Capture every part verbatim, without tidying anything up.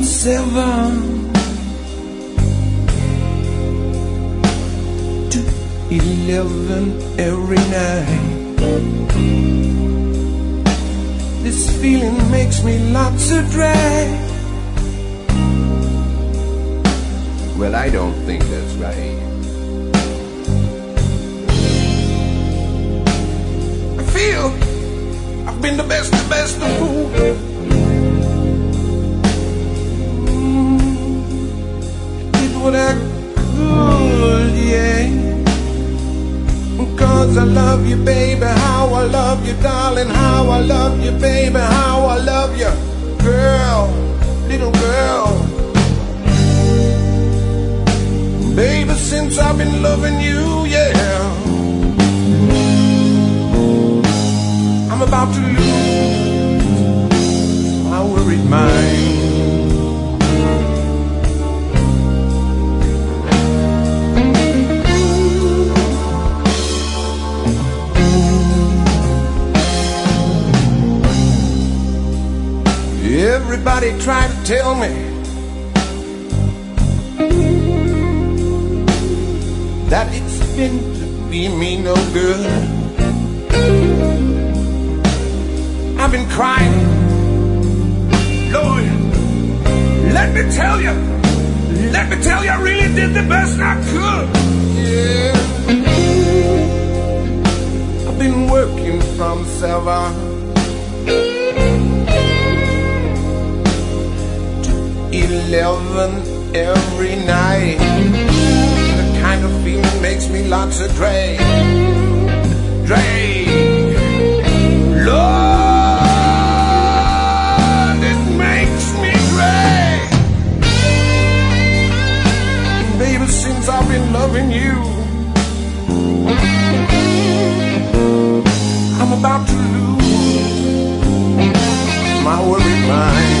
seven to eleven every night. This feeling makes me lots of drag. Well, I don't think that's right. I feel I've been the best, the best of fools. Did what I could, yeah. Cause I love you, baby, how I love you, darling, how I love you, baby, how I love you, girl, little girl. Baby, since I've been loving you, yeah, I'm about to lose my worried mind. Everybody tried to tell me that it's been to be me no good. I've been crying, Lord, let me tell you, let me tell you I really did the best I could. Yeah, I've been working from seven eleven every night. The kind of feeling makes me lots of drag. Drag. Lord, it makes me drag. Baby, since I've been loving you, I'm about to lose my worried mind.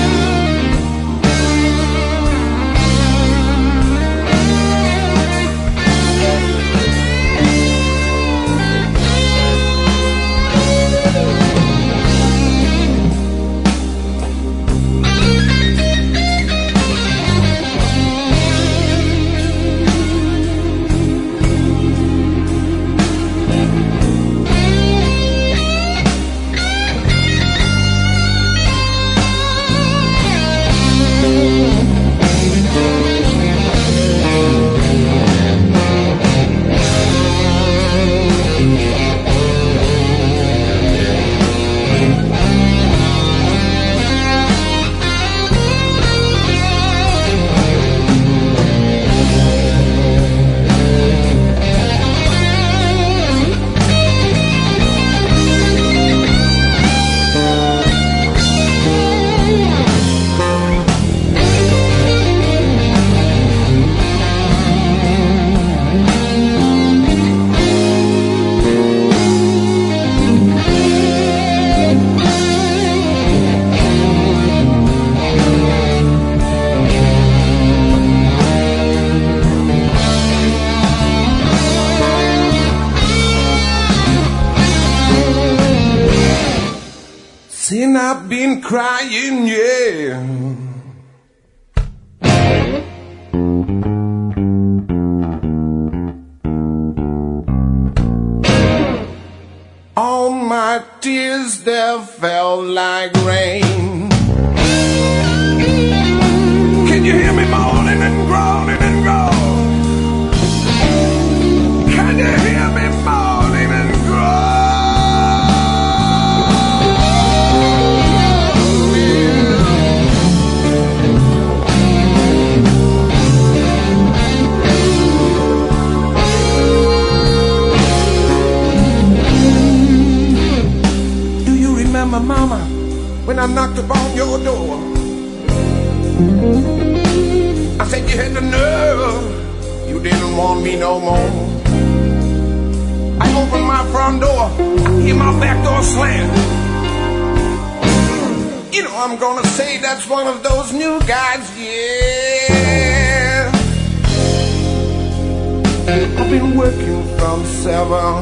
Sin, I've been crying, yeah. All my tears there fell like rain. Can you hear me moaning and groaning and groaning? Can you hear me moaning and groaning? Mama, when I knocked upon your door, I said you had the nerve, you didn't want me no more. I opened my front door, I hear my back door slam. You know I'm gonna say that's one of those new guys, yeah. I've been working from seven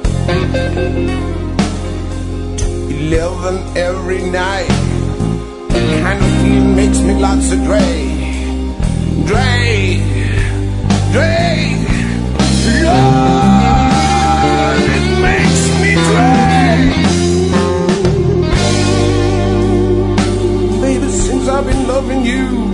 eleven every night. kind of feeling makes me lots of drag, drag, drag. Lord, it makes me drag. Baby, since I've been loving you,